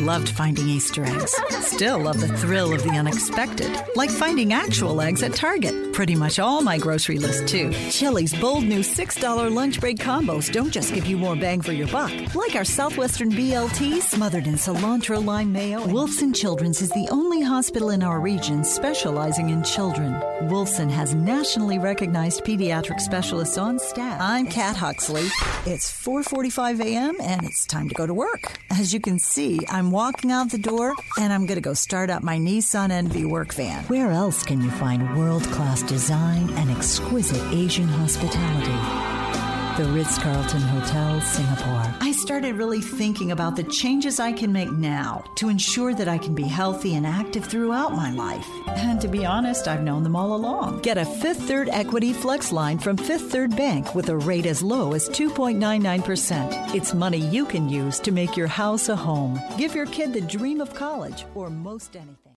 loved finding Easter eggs. Still love the thrill of the unexpected, like finding actual eggs at Target. Pretty much all my grocery list, too. Chili's bold new $6 lunch break combos don't just give you more bang for your buck. Like our Southwestern BLT smothered in cilantro lime mayo. Wolfson Children's is the only hospital in our region specializing in children. Wolfson has nationally recognized pediatric specialists on staff. I'm Kat Huxley. It's 4:45 a.m. and it's time to go to work. As you can see, I'm walking out the door and I'm going to go start up my Nissan Envy work van. Where else can you find world-class design and exquisite Asian hospitality? The Ritz-Carlton Hotel, Singapore. I started really thinking about the changes I can make now to ensure that I can be healthy and active throughout my life. And to be honest, I've known them all along. Get a Fifth Third Equity Flex Line from Fifth Third Bank with a rate as low as 2.99%. It's money you can use to make your house a home. Give your kid the dream of college or most anything.